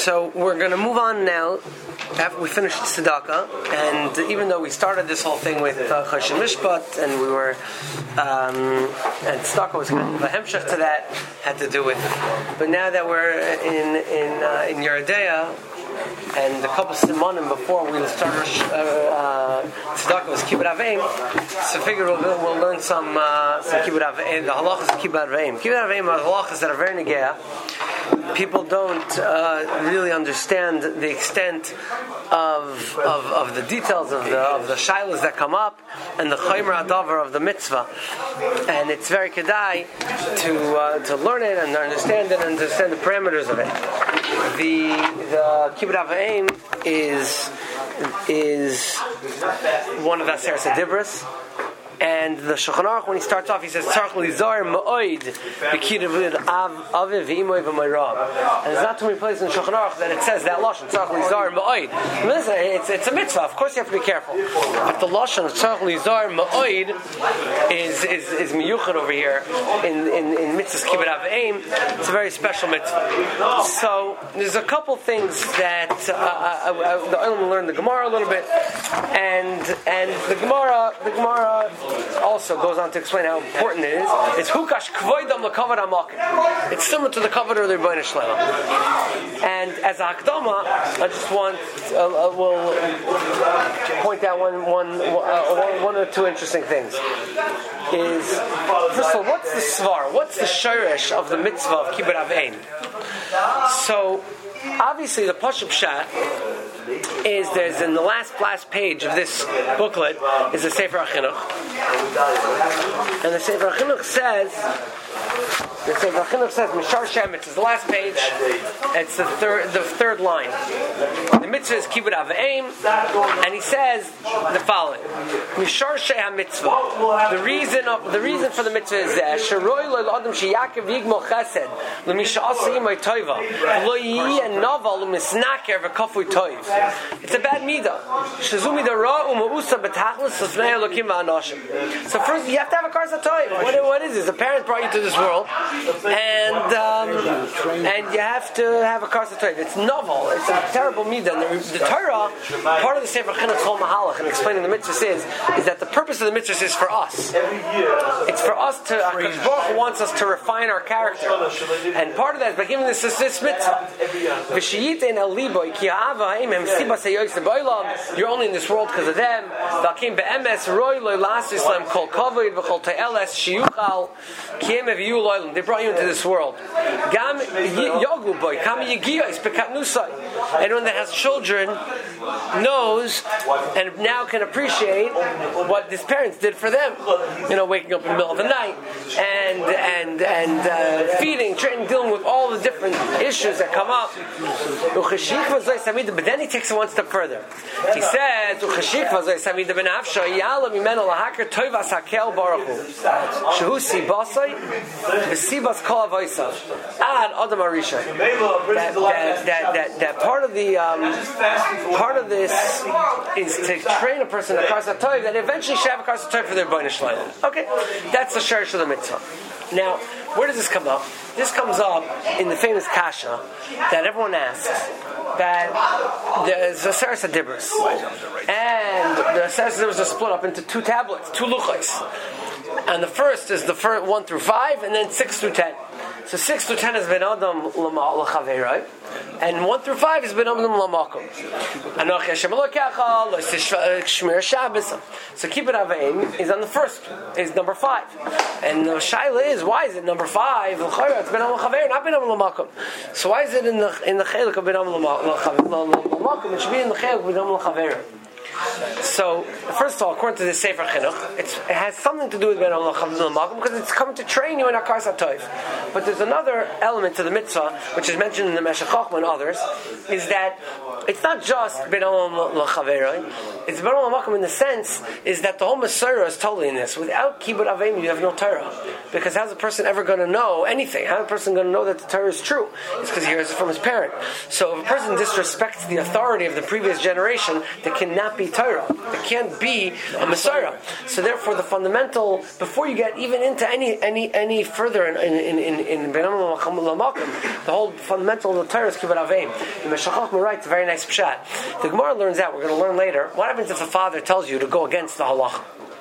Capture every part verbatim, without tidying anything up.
So we're going to move on now. After we finished tzedakah, and even though we started this whole thing with uh, Choshen Mishpat, and we were, um, and tzedakah was kind of a hemshech to that, had to do with. But now that we're in in uh, in Yoreh De'ah, and a couple simonim before we started uh, uh, tzedakah was kibbud aveim, so I figured we'll, we'll learn some uh, some kibbud aveim, the halachas of kibbud aveim. Kibbud aveim are halachas that are very negea. People don't uh, really understand the extent of, of of the details of the of the shilas that come up and the chaymer adavar of the mitzvah, and it's very kedai to uh, to learn it and understand it and understand the parameters of it. The the kibbud aveim is is one of the Aseres HaDibros. And the Shulchan Aruch, when he starts off, he says, "Tzarich lizar ma'od b'kiduvud aviv v'imoy v'mayrav." And there's not too many places in Shulchan Aruch that it says that lashon, "Tzarich lizar ma'od." Listen, it's it's a mitzvah. Of course, you have to be careful. But the lashon "Tzarich lizar ma'od" is is is miyuchad over here in in in mitzvahs kibbud aveim. It's a very special mitzvah. So there's a couple things that uh, uh, the Olam will learn the Gemara a little bit, and and the Gemara the Gemara. also goes on to explain how important it is. It's hukash kvoidam l'kavod hamakim. It's similar to the kavod of the Rebbeinu Shlomo. And as a hakdama, I just want uh, uh, we'll point out one one, uh, one one or two interesting things. Is first of all, what's the svar? What's the shirish of the mitzvah of kibbud aveim? So obviously the Pashup Pshat is there's in the last last page of this booklet is the Sefer HaChinuch, and the Sefer HaChinuch says the Sefer HaChinuch says Mishar Shem. It's the last page. It's the third the third line. The mitzvah is kibbud aveim, and he says the following: Mishar Shem mitzvah. The reason of the reason for the mitzvah is that Sharoi lo adam sheyakev yigmol chesed lemisha asiyim toiva lo yiyeh naval umisnaker v'kafui toiv. It's a bad midah. Shazumi da ra umausa betachlis l'fnei elokim va'anashim. So first you have to have a karsa toiv. What what is this? A parent brought you to this world, and um, and you have to have a karsa toiv. It's novel. It's a terrible midah. And the, the Torah, part of the Sefer Chinuch's whole mahalach and explaining the mitzvah is is that the purpose of the mitzvah is for us. It's for us to. HaKadosh Baruch Hu wants us to refine our character, and part of that is by giving this this mitzvah. V'shiyitein el liboy ki ha'ava ha'imem sibas hayoyis le'boilam. You're only in this world because of them. V'akim be'emes roy loy las Yisrael kol kavod v'chol te'eles shiyuchal ki em eviyu loylam. They brought you into this world. Gam yogu boy kam yigiyos bekatnusai. Anyone that has children knows and now can appreciate what his parents did for them. You know, waking up in the middle of the night and and and uh, feeding, training, dealing with all the different issues that come up. But then he takes it one step further. He says, that, that, that, that part of the um, part of this is to train a person a karsa toiv that eventually should have a karsa toiv for their Rebbeinu Shlomo. Okay, that's the shirish of the mitzvah. Now, where does this come up? This comes up in the famous kasha that everyone asks. That there's a Aseres HaDibros, and the Aseres HaDibros are split up into two tablets, two luchos. And the first is the first one through five, and then six through ten. So six through ten is ben adam l'chaveroi, and one through five is ben adam l'makom. Anochi Hashem Elokecha lo shmir Shabbos. So kibbud aveim is on the first, is number five, and the shaila is why is it number five? It's ben adam l'chaver, not ben adam l'makom. So why is it in the in the chelik of ben adam l'makom? It should be in the chelik of ben adam l'chaver. So, first of all, according to the Sefer Chinuch, it's, it has something to do with Ben Adam L'Makom because it's coming to train you in Akarsa Toiv. But there's another element to the mitzvah, which is mentioned in the Meshech Chochmah and others, is that it's not just Ben Adam L'Chaveroi, it's Ben Adam L'Makom in the sense is that the whole Masorah is totally in this. Without Kibbud Aveim, you have no Torah. Because how's a person ever going to know anything? How's a person going to know that the Torah is true? It's because he hears it from his parent. So if a person disrespects the authority of the previous generation, they cannot cannot be Torah. It can't be a Messiah. So therefore, the fundamental, before you get even into any any any further in in in in Ben Amram Lamakom, the whole fundamental of the Torah is Kibbut Aveim. The Meshach writes a very nice pshat. The Gemara learns out. We're going to learn later. What happens if the father tells you to go against the halacha?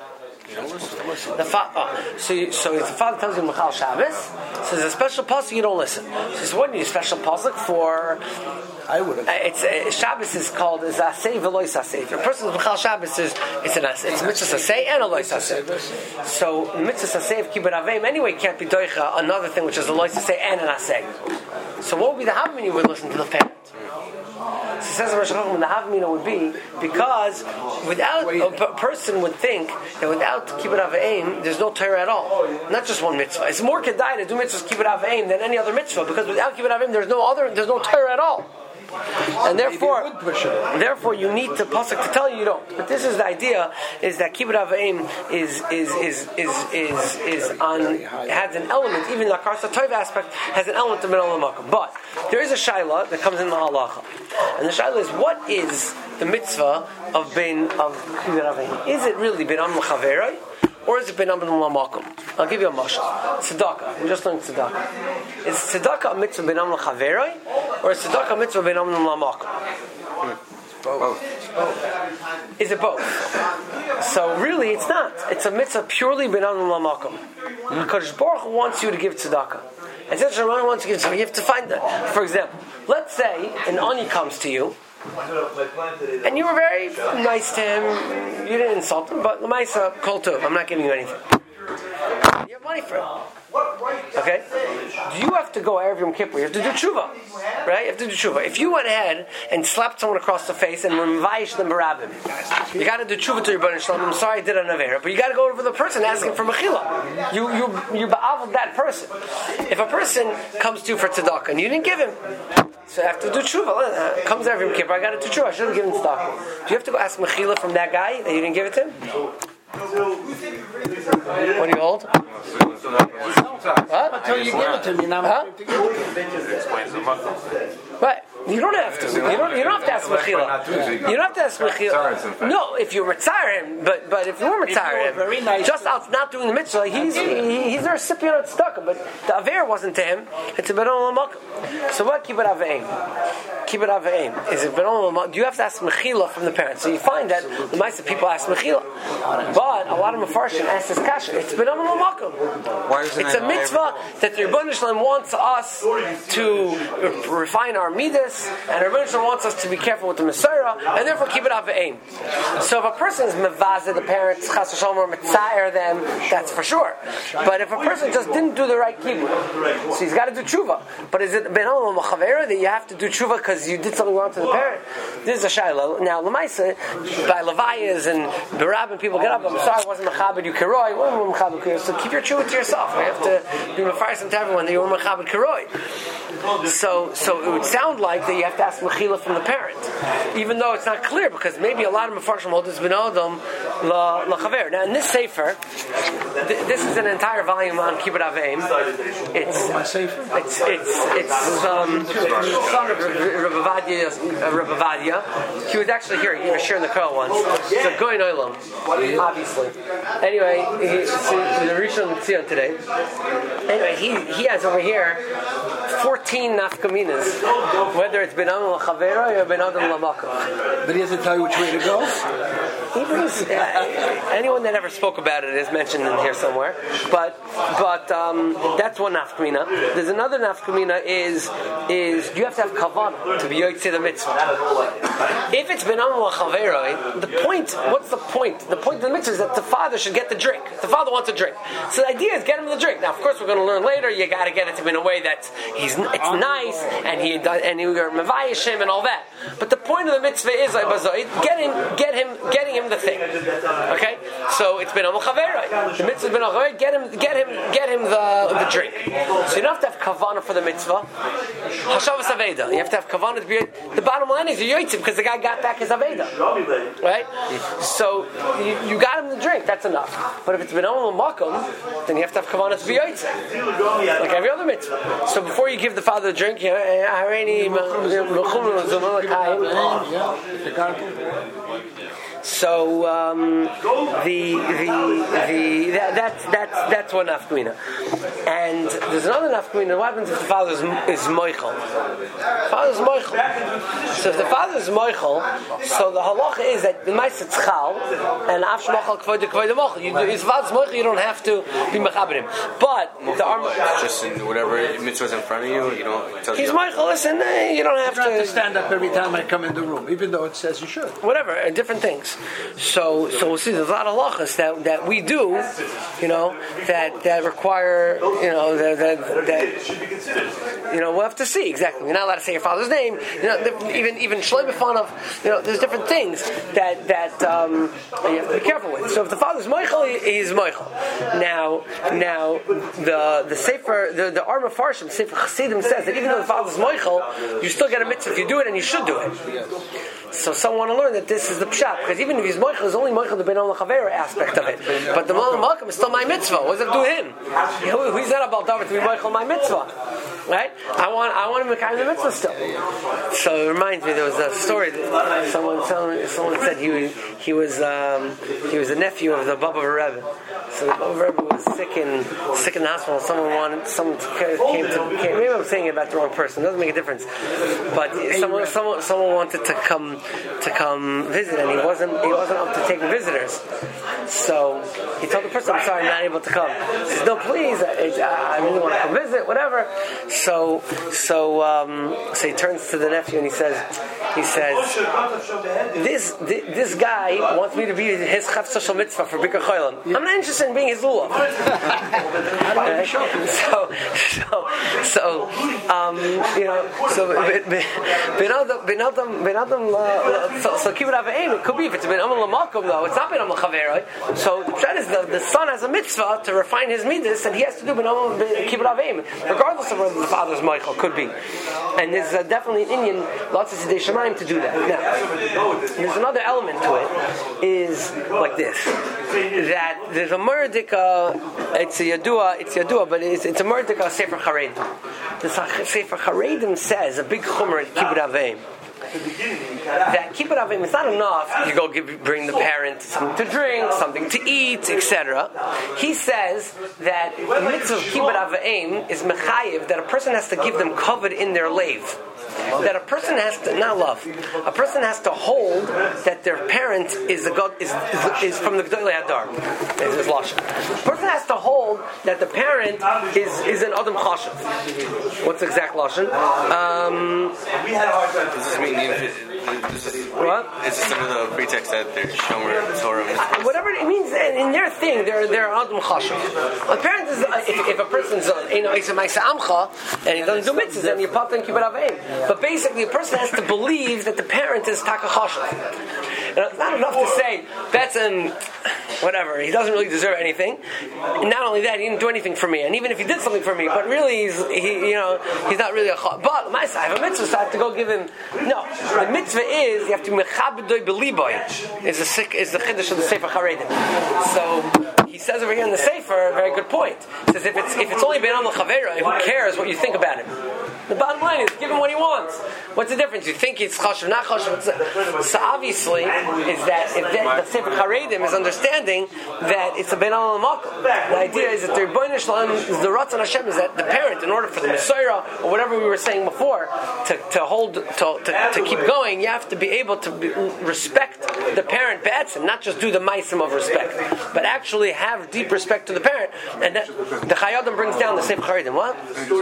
The fa- oh, so, you, so if the father tells you Mechal Shabbos, so there's a special pasuk you don't listen. So it's what do you need a special pasuk for? I would have. Uh, it's uh, Shabbos is called is asay v'lois asay. If a person is Mechal Shabbos, is it's an it's mitzvah asay and a lois asay. So mitzvah asay of kibbut aveim anyway can't be doicha another thing which is a lois asay and an asay. So what would be the havmin you would listen to the parent? So says the Rosh Hashanah, the havmina would be because without a p- person would think that without kibbut aveim there's no Torah at all, not just one mitzvah. It's more kedai to do mitzvahs kibbut aveim than any other mitzvah because without kibbut aveim there's no other, there's no Torah at all. And therefore, therefore, you need the pasuk to tell you you don't. But this is the idea: is that kibbut aveim is is is is is is on has an element, even the karsa tov aspect has an element of min al-makom. But there is a shaila that comes in the halacha, and the shaila is what is the mitzvah of bein of kibbut aveim? Is it really bein am l'chaveroi? Or is it ben amram lamakom? I'll give you a mashal. Tzedakah. We just learned tzedakah. Is tzedakah a mitzvah ben amram chaveroi, or is tzedakah a mitzvah ben amram lamakom? Both. Both. Is it both? So really, it's not. It's a mitzvah purely ben amram lamakom. Because Baruch Hu wants you to give tzedakah. And since Ramana wants you to give tzedakah, you have to find that. For example, let's say an ani comes to you. And you were very nice to him. You didn't insult him, but l'maisa kol tov. I'm not giving you anything. You have money for him. Okay? You have to go Erev Yom Kippur. You have to do tshuva. Right? You have to do tshuva. If you went ahead and slapped someone across the face and mevayish them barabim, you got to do tshuva to your Rebbeinu Shalom. I'm sorry I did an avera, but you got to go over the person asking for mechila. You you you ba'av that person. If a person comes to you for tzedakah and you didn't give him, so I have to do tshuva. Uh, comes Erev Yom Kippur. I got to do tshuva. I should have given tzedakah. Do you have to go ask mechila from that guy that you didn't give it to him? No. What are you old? What? Until you give it to me, now huh? Right. You don't have to. You don't. You don't have to ask mechila. You don't have to ask mechila. No, if you retire him, but but if you were retire him, just out not doing the mitzvah, he's he, he's a recipient of tzedakah, but the aver wasn't to him. It's a ben olam makom. So what kibbut aveim? Kibbut aveim is it ben olam makom? Do you have to ask mechila from the parents? So you find that the most people ask mechila, but a lot of mafarshim ask this kasha. It's ben olam makom. It's a mitzvah that the Rebbeinu Shalom wants us to refine our midas. And Rebbeinu Shalom wants us to be careful with the Messiah, and therefore keep it out of aim. So if a person is mevaza the parents, chas v'shalom, or mitzayer them, that's for sure. But if a person just didn't do the right kibbut, so he's got to do tshuva. But is it ben olam machavera that you have to do tshuva because you did something wrong to the parent? This is a shayla. Now lemaisa by levayas and berabim people get up. I'm sorry, I wasn't mechabed you kiroi. Well, mechabed kiroi. So keep your tshuva to yourself. You have to be mefarsem to everyone that you were mechabed kiroi. So, so it would sound like that you have to ask mechila from the parent, even though it's not clear because maybe a lot of mefarshim hold this ben adam la chaver. Now in this sefer, th- this is an entire volume on kibbut aveim. It's it's it's it's um, the son of Rabbi Vadia. He was actually here. He was sharing the Koil once. It's a goyin olam, obviously. Anyway, he's the Rishon LeZion today. Anyway, he he has over here fourteen nafkaminas, whether it's ben adam l'chavera or ben adam l'makam. But he doesn't tell you which way to go? Even uh, anyone that ever spoke about it is mentioned in here somewhere. But but um, that's one nafkamina. There's another nafkamina is is you have to have kavanah to be yotzei the mitzvah. If it's ben adam l'chavera, the point, what's the point? The point of the mitzvah is that the father should get the drink. The father wants a drink. So the idea is get him the drink. Now, of course, we're going to learn later. You got to get it to him in a way that he's it's nice and he and he are mevayish him and all that. But the point of the mitzvah is get him, get him, getting him the thing. Okay, so it's ben amul chaveroi. The mitzvah is ben amul chaveroi. Get him, get him, get him the the drink. So you don't have to have kavanah for the mitzvah. Hashavas aveda. You have to have kavanah to be. The bottom line is you're yotzim because the guy got back his aveda. Right. So you, you got him the drink. That's enough. But if it's ben amul makom, then you have to have kavanah to be yotzim, like every other mitzvah. So before you give the father the drink, you know, So um, the the the that, that's that's that's one nafkamina. And there's another nafkamina. What happens if the father is, is moichel? Father is moichel. So if the father is moichel, so the halacha is that the ma'aser tzchal and af shmochel kvoid kvoid mochel. You if the father is moichel, you don't have to be mechaber him. But the arm just in whatever mitzvah's in front of you, you don't. Tell he's you moichel. Listen, eh, you don't have You don't to, have to stand up every time I come in the room, even though it says you should. whatever, uh, different things. So, so we'll see. There's a lot of halachas that that we do, you know, that that require, you know, that that, that you know, we'll have to see exactly. You're not allowed to say your father's name. You know, even even shloi b'fanav. You know, there's different things that that um, you have to be careful with. So if the father's moichel, he's moichel. Now, now the the sefer the the Arma Farshim Sefer Chassidim says that even though the father's moichel, you still get a mitzvah if you do it, and you should do it. So some want to learn that this is the pshat, because even if he's moichel, it's only moichel the ben olam chavera aspect of it. But the molam malkum is still my mitzvah. What does it do with him? Who's that about David to be moichel my mitzvah? Right? I want I want him to carry the mitzvah still. So it reminds me, there was a story that someone someone, someone said he he was um, he was a nephew of the Baba Rebbe. So the Baba Rebbe was sick in sick in the hospital. Someone wanted someone came to came, maybe I'm saying it about the wrong person. It doesn't make a difference. But someone someone someone wanted to come to come visit, and he wasn't he wasn't up to taking visitors. So he told the person, "I'm sorry, I'm not able to come." He says, "No, please, I, I really want to come visit, whatever." So so um, so he turns to the nephew and he says he says this this guy wants me to be his chafetz shel mitzvah for Bikkur Cholim. I'm not interested in being his lulav. Right? So so so um, you know so ben adam ben adam ben adam so so keep it up aim. It could be if it's ben amal lamakom though. It's not ben amal chaveroi. So the pshat is the, the son has a mitzvah to refine his midas, and he has to do ben amal keep it up aim, regardless of whether the father's Michael, could be. And there's uh, definitely an Indian lots of Sidei Shemaim to do that. Now, there's another element to it, is like this, that there's a murdika, it's a yadua, it's yadua, but it's, it's a murdika Sefer Charedim. The Sefer Charedim says, a big chumrah at Kibbut Aveim, that Kibbut Avim, it's not enough you go give, bring the parent something to drink, something to eat, et cetera. He says that the mitzvah of Kibbut Avim is mechayiv, that a person has to give them covered in their lave. That a person has to, not love, a person has to hold that their parent is a god, is, is, is from the Gdolei Hadar. Is his lashon. A person has to hold that the parent is, is an Adam Chashav. What's the exact lashon? Um, Does this mean this is, what? Is this under the pretext that they're Shomer Torah? Whatever it means, in their thing, they're they're Adam Chashav. A parent is, if, if a person's, you know, he's a Ma'aseh Amcha and he doesn't do mitzvahs, then you pop in Kibbut Avim. But basically, a person has to believe that the parent is Taka Chashav. It's not enough to say that's an whatever. He doesn't really deserve anything. And not only that, he didn't do anything for me. And even if he did something for me, but really, he's he, you know, he's not really a chashav. But my I have a mitzvah, so I have to go give him. No, the mitzvah is you have to mechabedoy beliboy. Is the sick is the chiddush of the Sefer Charedim. So he says over here in the Sefer, a very good point. He says if it's if it's only ben amal chavera, who cares what you think about him? The bottom line is give him what he wants. What's the difference? You think it's chashav, not chashav. So obviously, is that if that, the Sefer Charedim is understanding that it's a ben amal makom. The idea is that the Rebbeinu Shalom is the Ratzon Hashem is that the parent, in order for the Messiah or whatever we were saying before, to, to hold to, to, to keep going, you have to be able to be, respect the parent b'etzem, not just do the ma'asim of respect, but actually have deep respect to the parent. And that, the Chayadim brings down the Sefer Charedim. What?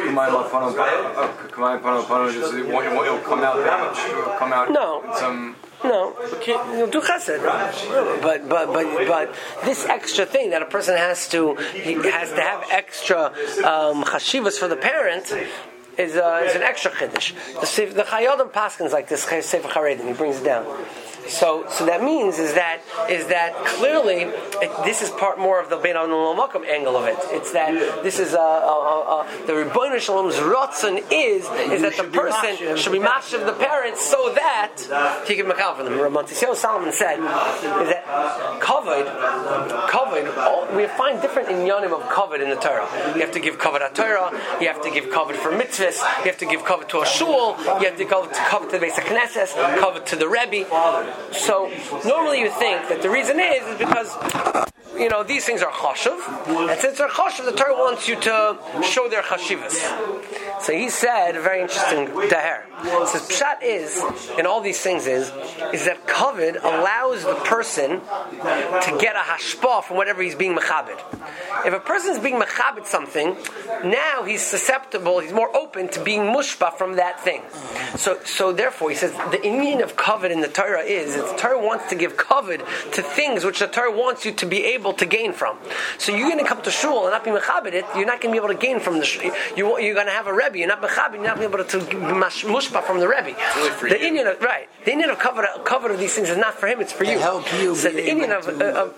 It'll come out. Come out. No. Some. No, you'll do chesed, but but but but this extra thing that a person has to he has to have extra um, chashivas for the parent is uh, is an extra chiddush. The the Chayadim paskins like this Sefer Charedim, he brings it down. So, so that means is that is that clearly it, this is part more of the Bein Amal Makom angle of it. It's that this is a, a, a, a the Rebbeinu Shalom's rotzen is is that the person should be mashiv the parents so that he can makal for them. Rabban Tisyahu Solomon said is that covered, covered. All, we find different inyanim of covered in the Torah. You have to give covered at Torah. You have to give covered for mitzvahs. mitzvahs. You have to give cover to a shul. You have to go to cover to the Beis HaKnesses, cover to the Rebbe. So normally you think that the reason is is because you know these things are chashuv, and since they're chashuv, the Torah wants you to show their chashivas. So he said, very interesting daher. He says, pshat is in all these things is is that kavod allows the person to get a hashpah from whatever he's being mechabed. If a person's being mechabed something, now he's susceptible, he's more open to being mushpa from that thing. So, so therefore, he says the inyan of kavod in the Torah is that the Torah wants to give kavod to things which the Torah wants you to be able to gain from. So you're going to come to shul and not be mechabed it, you're not going to be able to gain from the shul. You, you're going to have a rebbe, you're not mechabed, you're not going to be able to mushpa from the rebbe. Really the inyan of right, the inyan of kavod, kavod of these things is not for him; it's for you. Help you. So the inyan of, uh, of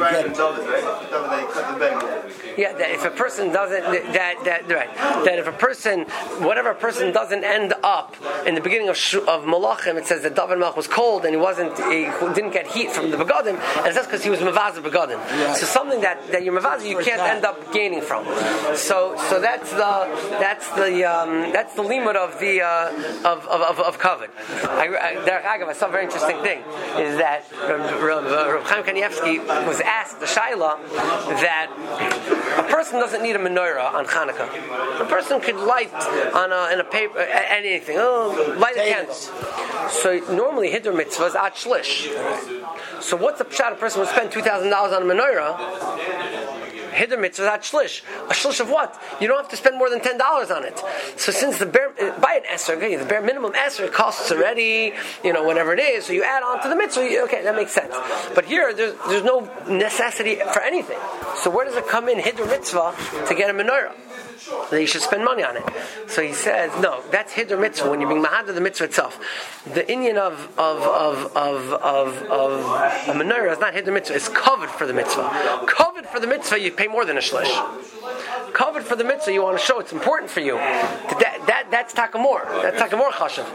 yeah, that if a person doesn't that that right that if a person whatever a person doesn't end up in the beginning of of Malachim, it says that David Melch was cold and he wasn't he didn't get heat from the begadim, and it says because he was mavaza begadim. Right. So something that, that you're mavaza you can't end up gaining from. So so that's the that's the um, that's the limit of the uh, of of of, of kavod. I, I, I saw a very interesting thing is that Reb Chaim Kanievsky was asked the shaila that a person doesn't need a menorah on Hanukkah. A person could light on a, in a paper anything. Oh, light a candle. So normally hiddur mitzvah is at shlish. So what's the pshat? A person would spend two thousand dollars on a menorah. Hiddur mitzvah is at shlish. A shlish of what? You don't have to spend more than ten dollars on it. So since the bare buy an esrog, okay, the bare minimum esrog costs already, you know, whatever it is. So you add on to the mitzvah. Okay, that makes sense. But here, there's there's no necessity for anything. So where does it come in hiddur mitzvah to get a menorah? That you should spend money on it. So he says, no, that's hiddur mitzvah when you're being mahad of the mitzvah itself. The inyan of of of of of, of a menorah is not hiddur mitzvah; it's covered for the mitzvah. Covered for the mitzvah, you pay more than a shlish. Covered for the mitzvah, you want to show it's important for you. That that that's takamor. That's takamor chashav.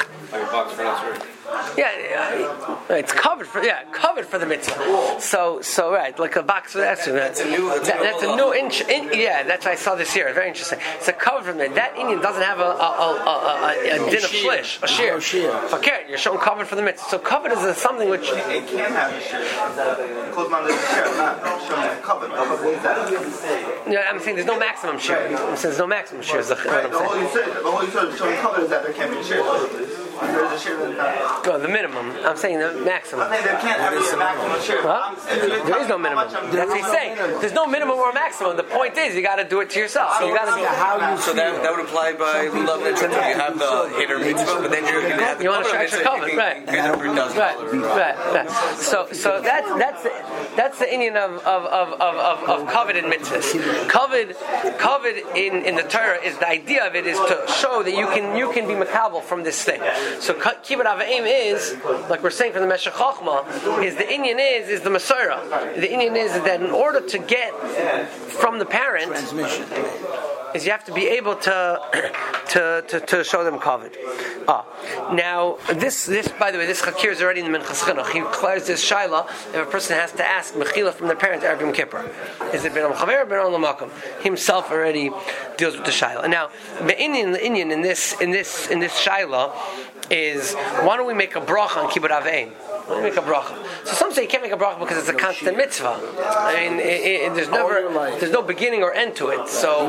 Yeah, yeah, it's covered for yeah, covered for the mitzvah. So, so right, like a box with esrog. That's a new. That, that's a new inch. In, yeah, that's what I saw this year. Very interesting. It's a cover from it. That Indian doesn't have a a, a, a, a, a din of shlish, a shear. Okay, you're showing covered for the mitzvah. So covered is something which it can have a shear. Close mind is a shear, not showing covered. Yeah, I'm saying there's no maximum shear. I'm saying there's no maximum shear. Is what I'm saying. The whole you said, the whole you said showing covered is that there can't be a shear. There's a shear in that. No, the minimum. I'm saying the maximum. I think there can't ever be a maximum shear. Huh? There is no minimum. That's what he's saying. There's no minimum or maximum. The point is, you got to do it to yourself. So you got to be how you. So that, that would apply by lulav and mitzvah. You have the hiddur mitzvah, but then you're going to have the you want to stretch your cover, right? Right, right, right. So, so that's that's the, that's the inyan of of of of of, of kavod in mitzvahs. Kavod, kavod in in the Torah is the idea of it is to show that you can you can be makabel from this thing. So kibbut avayim is like we're saying from the Meshech Chochmah is the inyan is is the Masorah. The inyan is that in order to get from the parent Transmission. is you have to be able to to to, to show them kavod. Ah, now this this by the way this chakir is already in the Minchas Chinuch. He declares this shaila if a person has to ask mechila from their parents Erev Yom Kippur. Is it ben al chaver or ben al makom? Himself already deals with the shaila. Now the Indian the Indian in this in this in this shaila is why don't we make a bracha on kibbut avayim? Why don't we make a bracha? So some say you can't make a bracha because it's a constant mitzvah. I mean, it, it, there's never, there's no beginning or end to it. So,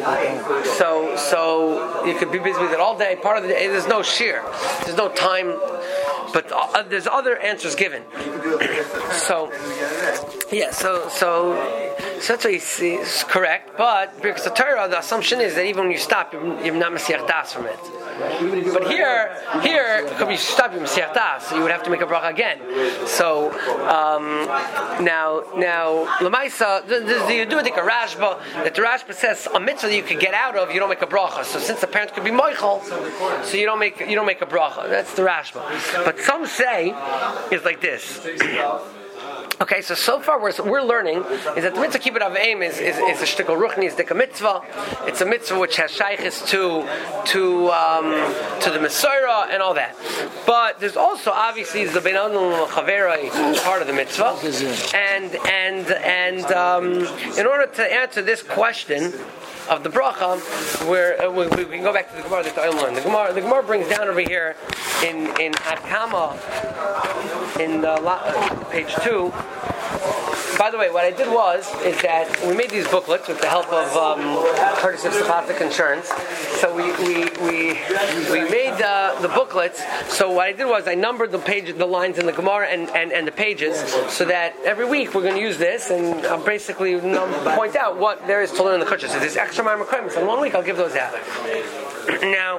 so, so you could be busy with it all day. Part of the day, there's no shear, there's no time, but uh, there's other answers given. So, yeah, so, so, so that's what you see is correct. But because the Torah, the assumption is that even when you stop, you're, you're not mesiach das from it. But here, here, could be stop your mesiach das, so you would have to make a bracha again. So um, now, now, lemaisa, you do a dika Rashba that the Rashba says a mitzvah that you could get out of, you don't make a bracha. So since the parents could be moichel, so you don't make you don't make a bracha. That's the Rashba. But some say it's like this. Okay, so so far we're, we're learning is that the mitzvah kibbud av v'em is, is, is a shtickle ruchni, is a mitzvah. It's a mitzvah which has shaykhis to to um, to the Mesorah and all that. But there's also obviously the ben adam l'chaveroi part of the mitzvah, and and and um, in order to answer this question of the bracha, where uh, we, we can go back to the Gemara that I learned. The Gemara, the Gemara brings down over here in in Akama in uh, uh, page two. By the way, what I did was is that we made these booklets with the help of um, courtesy of Sephatic Insurance. So we we we, we made uh, the booklets. So what I did was I numbered the page, the lines in the Gemara and, and, and the pages, so that every week we're going to use this and I'll basically num- point out what there is to learn in the Chutzah. So there's extra minor requirements. In one week I'll give those out. Now,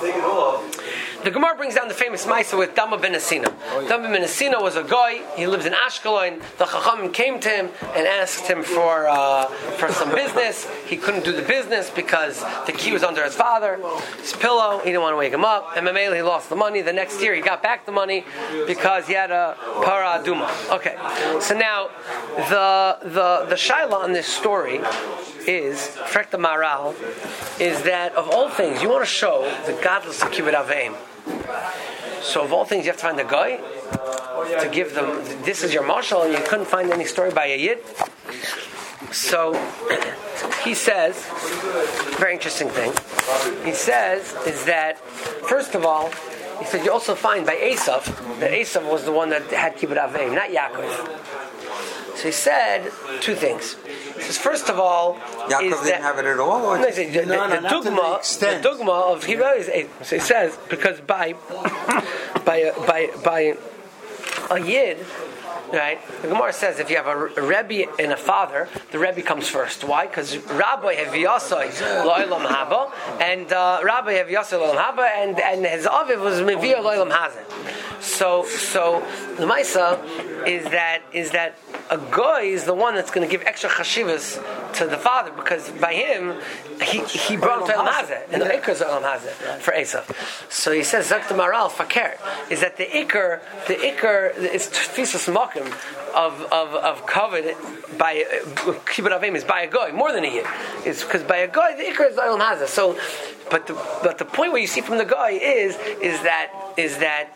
the Gemara brings down the famous Maisa with Dama ben Asina. Oh, yeah. Dama ben Asina was a guy. He lived in Ashkelon. The Chachamim came to him and asked him for uh, for some business. He couldn't do the business because the key was under his father, his pillow. He didn't want to wake him up. And Mamela, he lost the money. The next year, he got back the money because he had a para aduma. Okay, so now the the the shaila on this story is, Frek the Maral, is that of all things, you want to show the godless of kibbud av v'em. So of all things, you have to find a guy to give them, this is your marshal, and you couldn't find any story by a yid. So he says, very interesting thing, he says is that, first of all, he said you also find by Esav, that Esav was the one that had kibbud av v'em, not Yaakov. So he said two things. He says, first of all, Yaakov is didn't that, have it at all? Or no, the, the, no, no, the, dogma, the, the dogma of Hebrew is, so he says, because by by a, by by a yid, right? The Gemara says if you have a, a Rebbe and a father, the Rebbe comes first. Why? Because Rabbi have Yasai Lo'ilam Haba, and uh, Rabbi have Yasai Lo'ilam Haba, and and his aviv was Mevia Lo'ilam Hazeh. So so the Maisa is that is that a guy is the one that's going to give extra chashivas to the father, because by him he he brought him to Olam Hazeh, and the ikar is Olam Hazeh for Esav. So he says Zakt Maral Fakir is that the ikar the ikar is tfisus makim of of of covered by kibbud av v'em is by a guy more than a yid. It's because by a guy the ikar is Olam Hazeh. So, but the but the point where you see from the guy is is that is that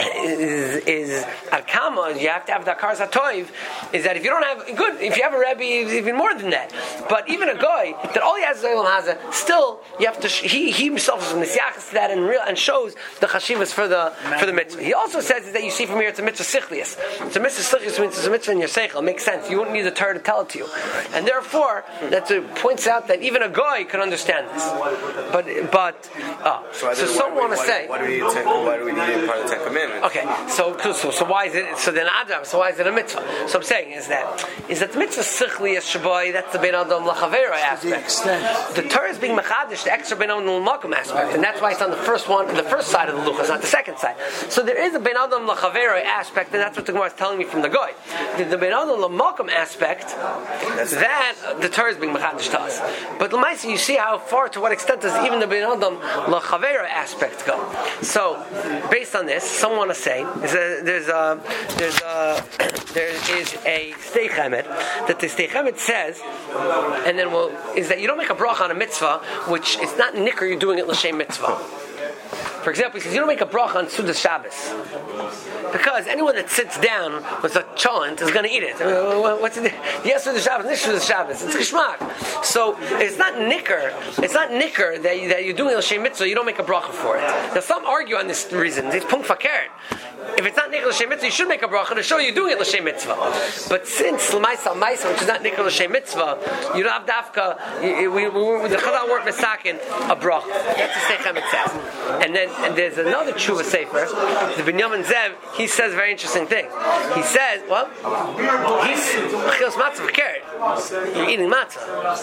is is Akama, you have to have Dakar Zatoiv, is that if you don't have, good, if you have a Rebbe, even more than that. But even a guy, that all he has is Olam Hazeh, still, you have to, he, he himself is Mesiachas to that and, real, and shows the Chashivas for the for the mitzvah. He also says is that you see from here, it's a mitzvah sichlius. It's a mitzvah sichlius means it's a mitzvah in your seichel. It makes sense. You wouldn't need the Torah to tell it to you. And therefore, that points out that even a guy can understand this. But, but, uh, so, so some want to say, why do we need ten, why do we need it part of the Ten Commandments? Okay, so, so so why is it? So then Adam. So why is it a mitzvah? So I'm saying is that is that the mitzvah sichli is shabai. That's the ben adam lachavera aspect. The Torah is being machadish, the extra ben adam l'makom aspect, and that's why it's on the first one, the first side of the luchas, not the second side. So there is a ben adam lachavera aspect, and that's what the Gemara is telling me from the goy. The, the ben adam l'makom aspect, that the Torah is being machadish to us. But l'maisa, you see how far, to what extent does even the ben adam lachavera aspect go? So based on this, someone want to say is a, there's a there's a there is a Stei Chemed that the Stei Chemed says, and then we'll, is that you don't make a bracha on a mitzvah which it's not nicker, you're doing it l'shem mitzvah. For example, he says you don't make a bracha on Sudas Shabbos because anyone that sits down with a cholent is going to eat it. What's it? Yes, Sudas Shabbos, this Sudas Shabbos. It's geschmack. So it's not nicker. It's not nicker that, you, that you're doing l'shem mitzvah. You don't make a bracha for it. Now some argue on this reason. It's punkt fakert. If it's not nicker l'shem mitzvah, you should make a bracha to show you doing it l'shem mitzvah. But since l'maisa l'maisa, which is not nicker l'shem mitzvah, you don't have dafka. We, we, we, the Chazal work mesakin a bracha. That's the Stei Chemed says. And then and there's another tshuva sefer, the Binyamin Zev. He says a very interesting thing. He says, well, he's chil's matzah v'keret. you're eating matzah.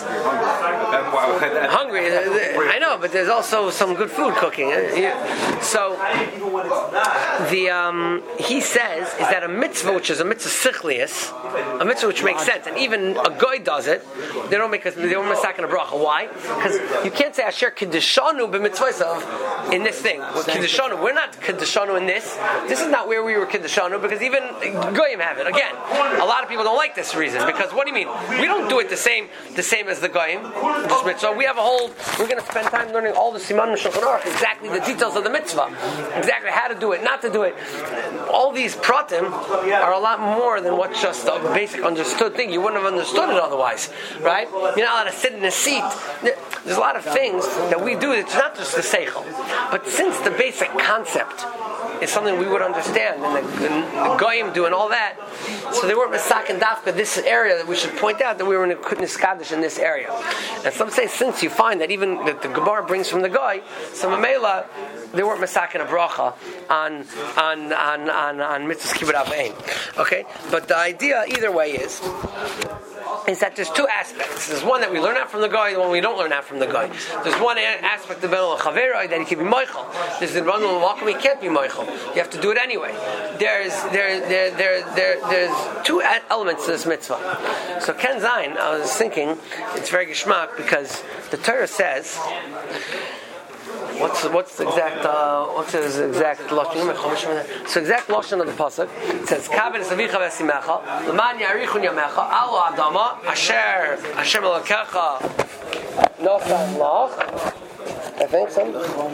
Hungry. I know, but there's also some good food cooking. So the um, he says is that a mitzvah, which is a mitzvah sichlius, a mitzvah which makes sense, and even a goy does it. They don't make a they don't masak in a bracha. Why? Because you can't say asher kiddishanu b'mitzvah in this thing. Kiddishanu, we're not kiddishanu in this. This is not where we were kiddishanu because even goyim have it. Again, a lot of people don't like this reason because what do you mean? We don't do it the same the same as the goyim. This mitzvah. We have a whole. We're going to spend time learning all the siman Shulchan Aruch, exactly the details of the mitzvah, exactly how to do it, not to do it. All these pratim are a lot more than what's just a basic understood thing. You wouldn't have understood it otherwise, right? You're not allowed to sit in a seat. There's a lot of things that we do. It's not just the seichel, but since the basic concept is something we would understand, and the, and the goyim do and all that, so they weren't misak and dafka this area that we should point out that we were in a kudnis kaddish in this area. And some say since you find that even that the Gemara brings from the goy, some amela they weren't misak and a bracha on on on on, on mitzvahs kibbut avayim. Okay, but the idea either way is. is that there's two aspects. There's one that we learn out from the guy, the one we don't learn out from the guy. There's one aspect of Ben Chaveroi that he can be Moichel. There's the one Malcolm he can't be Moichel. You have to do it anyway. There's there there there, there there's two elements to this mitzvah. So Ken Zayin, I was thinking, it's very geschmack because the Torah says. What's the, what's the exact uh, what's his exact lashon? So exact lashon of the pasuk it says Kabel Savicha Vesimecha L'man Yarichun Yamecha Al Adama Asher Hashem Elokecha Nosan Lach. I think so.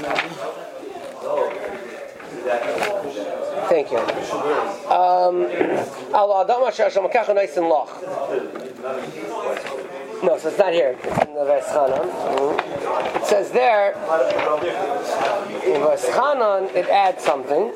Thank you. Um, Al Adama Asher Hashem Elokecha Nosan Lach. No, so it's not here. It's in the Veschanan. It says there, in Veschanan, it adds something.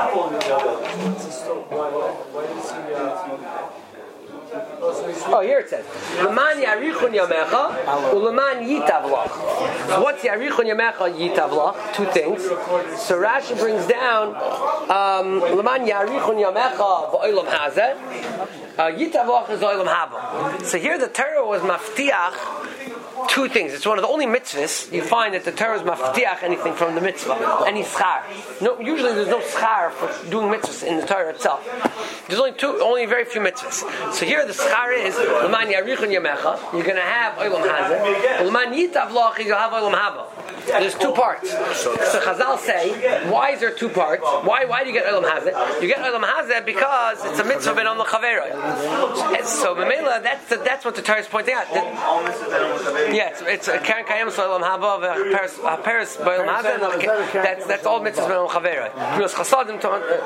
Oh, here it says, L'man yarichun yamecha, u'leman yitav lach. What's yarichun yamecha, yitav lach? Two things. So Rashi brings down, um, L'man yarichun yamecha, v'olam hazeh. Yitav lach is olam haba. So here the Torah was maftiach two things. It's one of the only mitzvahs you find that the Torah is maftiach anything from the mitzvah, any schar. No, usually there's no schar for doing mitzvahs in the Torah itself. There's only two, only very few mitzvahs. So here the schar is l'man yarichun yamecha. You're going to have olam hazeh. L'man yitav lach, you'll have olam haba. There's two parts. So Chazal say, why is there two parts? Why why do you get olam hazeh? You get olam hazeh because it's a mitzvah ben on the chaveroi. So Mamela, that's the, that's what the Torah is pointing out. Yes, it's a Karen Kayam so olam haba, Paris Paris by olam hazeh. That's that's all mitzvahs ben on chaveroi. Because chasadim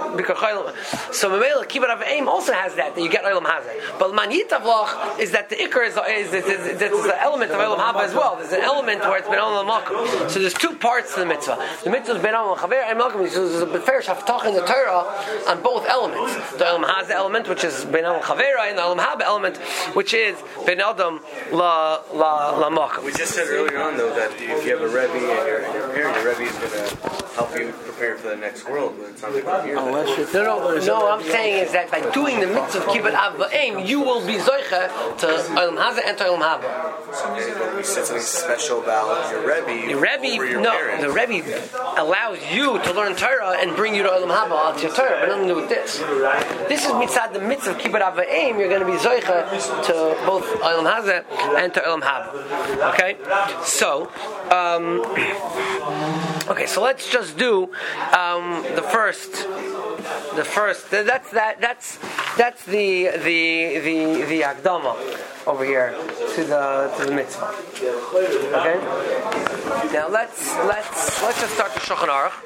to so Mamela kibbut avayim also has that that you get olam hazeh. But man yitav lach is that the ikar is is, is, is, is, is the element of olam haba as well. There's an element where it's been on the makom. So there's two parts to the mitzvah. The mitzvah is ben on chaver and malkum. So there's a beferish haftach in the Torah on both elements. The olam hazeh element, which is ben on chaver, and the olam haba element, which is ben adam la la la makom. We just said earlier on though that if you have a rebbe and you're, and you're preparing, your rebbe is going to help you prepare for the next world. But it's not like we're here. No, no, no. What I'm saying is that by doing the mitzvah of kibbut avayim, you will be zoicha to olam hazeh and to olam haba. So we said something special about your rebbe. The Rebbe, no, parents. The Rebbe allows you to learn Torah and bring you to Olam Haba, to your Torah, but nothing to do with this. This is mitzad the mitzvah of kibbut avayim. You're going to be zoicha to both Olam Hazeh and to Olam Haba. Okay, so, um, okay, so let's just do um, the first. The first. That's that. That's that's the the the the Akdama over here to the to the mitzvah. Okay. Now let's let's let's just start the Shulchan Aruch,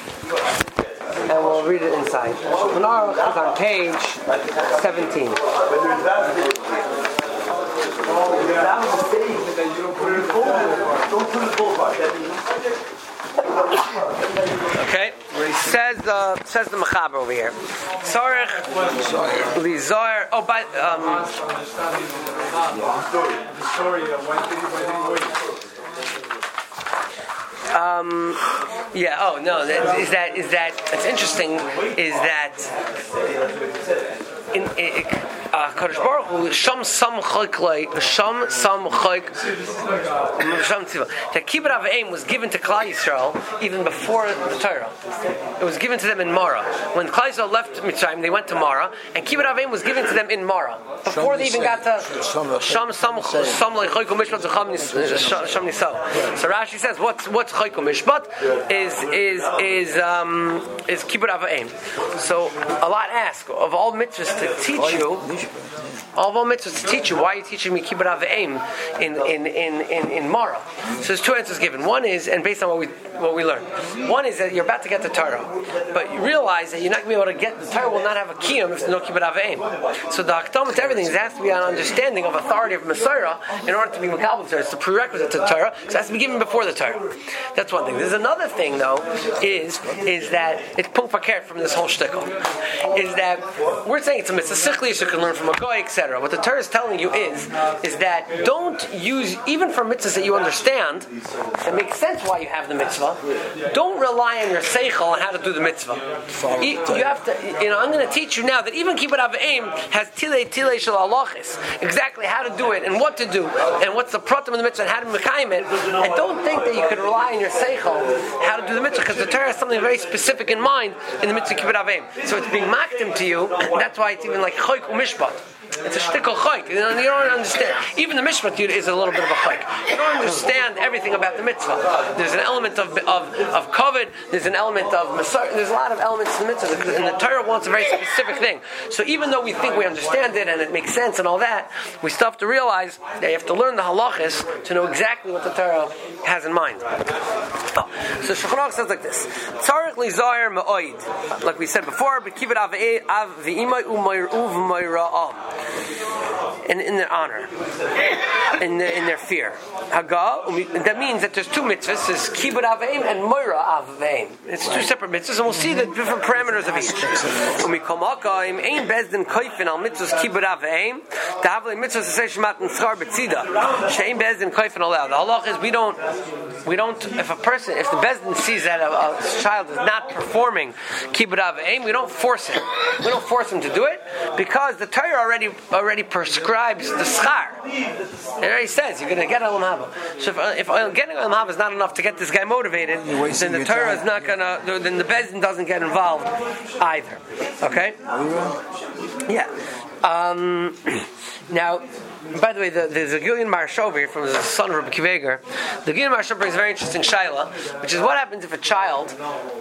and we'll read it inside. Shulchan Aruch is on page seventeen. Okay, says the says the Mechaber over here. Sarich Lizar. Oh, by um. Um, yeah. Oh no. That, is that is that? It's interesting. Is that in, in uh, Kadosh Baruch Hu, Sham Sam Chayk Sham Sam Chayk Sham Tziva. That Kibbut Av V'Eim was given to Klal Yisrael even before the Torah. It was given to them in Mara. When Klal Yisrael left Mitzrayim, they went to Mara, and Kibbut Av V'Eim was given to them in Mara before they even got to Sham Sam Sam Chayk Mishpat Sham Nisal. So Rashi says, what's what's Chayk Mishpat is is is um, is Kibbut Av V'Eim. So Allah ask of all mitzvahs to teach you, all of all mitzvahs to teach you, why are you teaching me Kibbut Av V'Eim in in in in in Mara? So there's two answers given. One is, and based on what we what we learned, one is that you're about to get the Torah, but you realize that you're not going to be able to get the Torah. Will not have a kiyum if there's no Kibbut Av V'Eim. So the hakdama to everything has to be an understanding of authority of Messiah in order to be Makabel Torah. It's the prerequisite to the Torah. So it has to be given before the Torah. That's one thing. There's another thing though, is is that it's punk fakir from this whole shtickle. Is that we're saying it's a mitzvah sichli, so you can learn from a goy, et cetera. What the Torah is telling you is is that don't use, even for mitzvahs that you understand, it makes sense why you have the mitzvah. Don't rely on your seichel on how to do the mitzvah. You have to, you know, I'm going to teach you now that even Kibbut Av V'Eim has tilei tilei shel halachis, exactly how to do it and what to do and what's the pratim of the mitzvah and how to mekayim it. And don't think that you could rely on your seichel how to do the mitzvah, because the Torah has something very specific in mind in the mitzvah Kibbut Av V'Eim. So it's being makdim to you, and that's why it's even like chayk u'mishpat. It's a shtickle chayk. You know, you don't understand. Even the mishpat is a little bit of a chayk. You don't understand everything about the mitzvah. There's an element of of of kavod. There's an element of masar. There's a lot of elements in the mitzvah, and the Torah wants a very specific thing. So even though we think we understand it and it makes sense and all that, we still have to realize that you have to learn the halachas to know exactly what the Torah has in mind. Oh. So Shulchan Aruch says like this: Tzarich lizayer ma'oid, like we said before, but kibbut av v'imay u'mayr u'v'mayra'am. In, in their honor, in, the, in their fear. Haga, that means that there's two mitzvahs, there's Kibbut Av V'Eim and Moira Av V'Eim. It's two separate mitzvahs, and we'll see the different parameters of each. Umikomakaim, Ein Bezdin Koifin al mitzvahs Kibbut Av V'Eim, the Havli mitzvahs to say Shemat and Schar B'tzida. Shein Bezdin Koifin allowed. The halach is we don't, we don't, if a person, if the Bezdin sees that a, a child is not performing Kibbut Av V'Eim, we don't force him. We don't force him to do it, because the Torah already already prescribes the schar. It already says you're going to get Olam Haba. So if, if getting Olam Haba is not enough to get this guy motivated, then the Torah is not going to. Then the Bezdin doesn't get involved either. Okay? Yeah. Um, now, by the way, the, there's a Gillian Marsha over here from the son of Rabbi Kiveger. The Gillian Marsha brings a very interesting shaila, which is what happens if a child,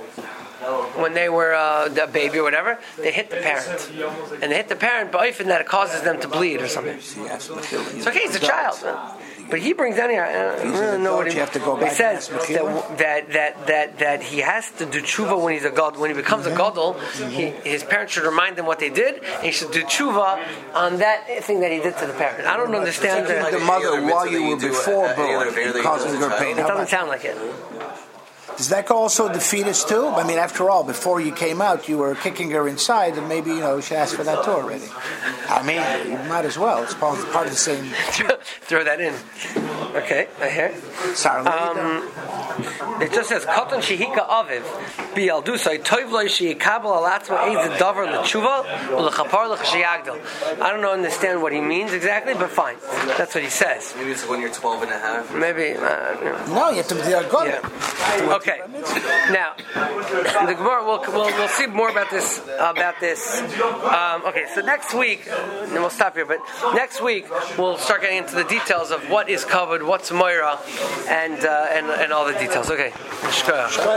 when they were uh, a baby or whatever, they hit the parent. And they hit the parent, but often that it causes them to bleed or something. It's okay, it's a child. But he brings down here, I don't know what he, he says, that, that, that, that, that he has to do tshuva when he's a gadol. When he becomes a gadol, he, his parents should remind him what they did, and he should do tshuva on that thing that he did to the parent. I don't understand the, the mother while you were before birth, causing her pain. It doesn't sound like it. Does that go also the fetus too? I mean, after all, before you came out, you were kicking her inside, and maybe, you know, she asked for that too already. I mean, you might as well. It's part, part of the same. Throw that in. Okay, I hear. Sorry. Um, it just says, "Katan shehika aviv bialdusay toiv lo sheyikabel alatzma eiz davar lechuva ulechapar lechsheyagdel." I don't know, understand what he means exactly, but fine. That's what he says. Maybe it's when you're twelve and a half. Maybe. Uh, you know. No, you have to be a god. Yeah. Okay. Now, the Gemara, we'll, we'll we'll see more about this about this. Um, okay, so next week, and we'll stop here. But next week we'll start getting into the details of what is covered, what's Moira, and uh, and and all the details. Okay.